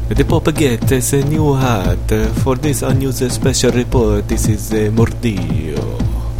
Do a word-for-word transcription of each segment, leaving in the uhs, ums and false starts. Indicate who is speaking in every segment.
Speaker 1: The Pope gets a new hat. For this unused special report, this is uh, Mordillo.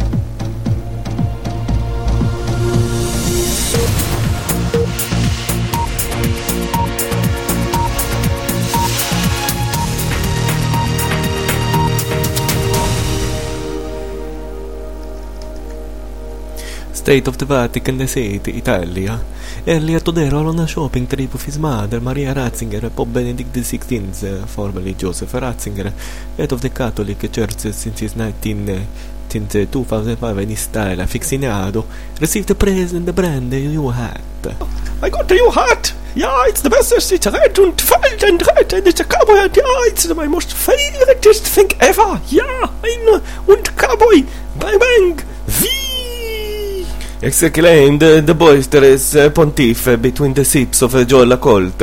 Speaker 1: State of the Vatican City, Italia. Earlier today, on a shopping trip with his mother, Maria Ratzinger, Pope Benedict the sixteenth, formerly Joseph Ratzinger, head of the Catholic Church since nineteen, since two thousand five in style, aficionado, received a present, the brand new hat.
Speaker 2: I got a new hat! Yeah, it's the best. It's red and white and red, and it's a cowboy hat. Yeah, it's my most favoriteest thing ever. Yeah, I'm und cowboy. Bang bang. V.
Speaker 1: Exclaimed the boisterous uh, pontiff between the sips of a Jolla Colt.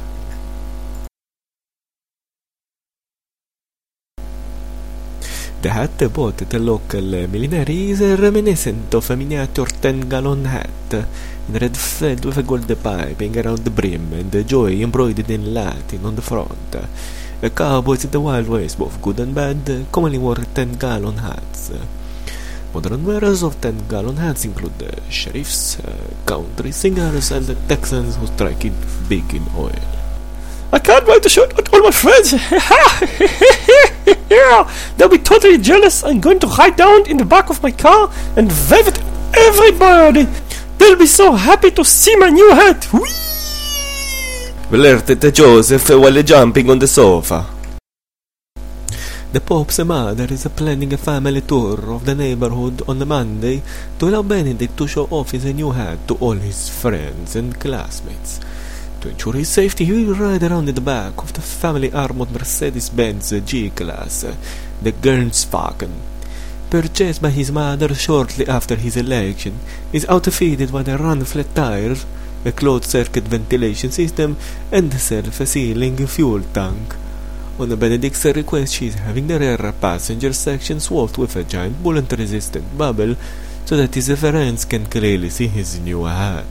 Speaker 1: The hat bought at a local millinery is reminiscent of a miniature ten-gallon hat in red felt with a gold piping around the brim and the joy embroidered in Latin on the front. The cowboys in the Wild West, both good and bad, commonly wore ten-gallon hats. Modern wearers of ten-gallon hats include uh, sheriffs, uh, country singers, and the Texans who strike it big in oil.
Speaker 2: I can't wait to show it to all my friends. Yeah, they'll be totally jealous. I'm going to ride down in the back of my car and wave it at everybody. They'll be so happy to see my new hat. Whee!
Speaker 1: Blurted Joseph while jumping on the sofa. The Pope's mother is planning a family tour of the neighborhood on the Monday to allow Benedict to show off his new hat to all his friends and classmates. To ensure his safety, he will ride around in the back of the family armored Mercedes-Benz G-Class, the Gernswagen. Purchased by his mother shortly after his election, is outfitted with a run-flat tires, a closed-circuit ventilation system, and a self-sealing fuel tank. On Benedict's request, she is having the rear passenger section swapped with a giant bullet-resistant bubble so that his friends can clearly see his new hat.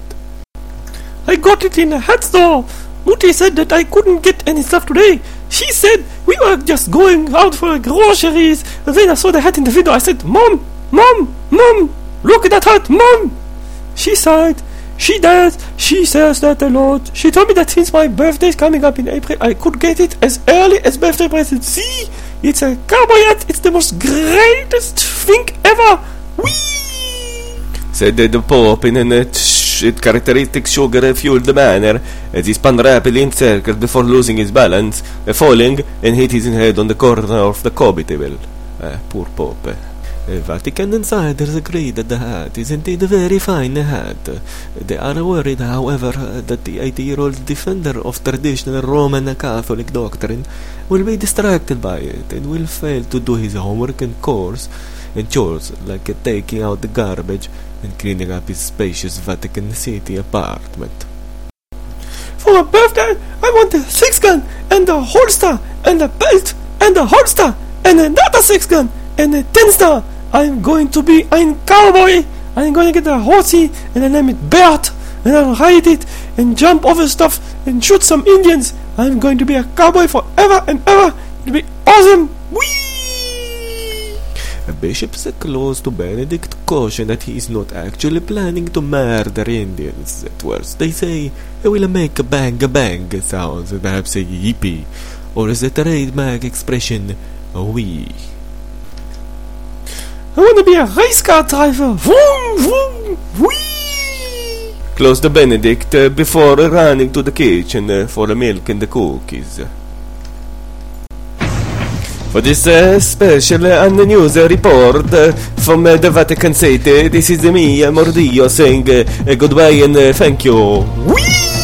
Speaker 2: I got it in a hat store. Mutti said that I couldn't get any stuff today. She said we were just going out for groceries, and then I saw the hat in the window. I said, Mom, Mom, Mom, look at that hat, Mom. She sighed. She does. She says that a lot. She told me that since my birthday is coming up in April, I could get it as early as birthday present. See, it's a cowboy hat. It's the most greatest thing ever. Whee!
Speaker 1: Said the Pope in a characteristic sugar-fueled manner as he spun rapidly in circles before losing his balance, falling and hit his head on the corner of the coffee table. Uh, poor Pope. Uh, Vatican insiders agree that the hat is indeed a very fine hat. They are worried, however, that the eighty-year-old defender of traditional Roman Catholic doctrine will be distracted by it and will fail to do his homework and chores and chores like taking out the garbage and cleaning up his spacious Vatican City apartment.
Speaker 2: For my birthday, I want a six-gun and a holster and a belt and a holster and another six-gun and a ten-star. I'm going to be a cowboy. I'm going to get a horsey and I name it Bert, and I'll ride it and jump over stuff and shoot some Indians. I'm going to be a cowboy forever and ever. It'll be awesome. Whee!
Speaker 1: A bishop's close to Benedict caution that he is not actually planning to murder Indians. At worst, they say he will make a bang-a-bang sounds, perhaps a yippee, or as the trademark expression, a wee.
Speaker 2: I want to be a race car driver. Vroom, vroom, whee!
Speaker 1: Close the Benedict uh, before running to the kitchen uh, for the milk and the cookies. For this uh, special uh, news report uh, from uh, the Vatican City, this is me, uh, Mordillo, saying uh, uh, goodbye and uh, thank you.
Speaker 2: Whee!